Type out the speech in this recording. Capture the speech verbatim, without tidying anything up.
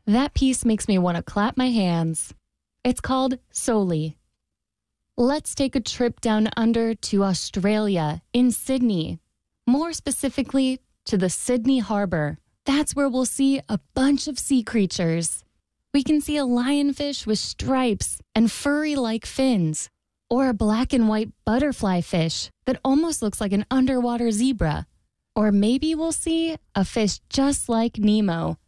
That piece makes me want to clap my hands. It's called Soli. Let's take a trip down under to Australia, in Sydney. More specifically, to the Sydney Harbour. That's where we'll see a bunch of sea creatures. We can see a lionfish with stripes and furry-like fins, or a black and white butterfly fish that almost looks like an underwater zebra. Or maybe we'll see a fish just like Nemo,